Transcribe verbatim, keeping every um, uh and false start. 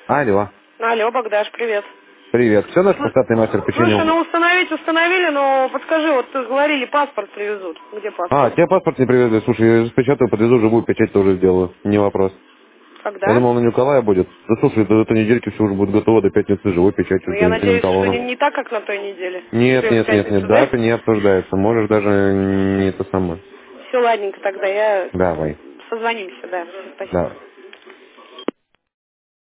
Алло. Алло, Богдаш, привет. Привет. Все, наш Слу- паспортный мастер Слушай, починил? ну установить установили, но подскажи, вот ты говорили, паспорт привезут. Где А, паспорт? тебе паспорт не привезли. Слушай, я распечатаю, подвезу, живую печать тоже сделаю. Не вопрос. Я Когда? думал, на Николая будет. Да слушай, до этой недельки все уже будет готово, до пятницы живой Ну, печатью я надеюсь, что не, заинталловано. не так, как на той неделе. Нет, Что в нет, нет, нет, пятницу, да? дата не обсуждается. Можешь даже не это самое. Все, ладненько, тогда я Давай. созвонимся, да. Спасибо. Да.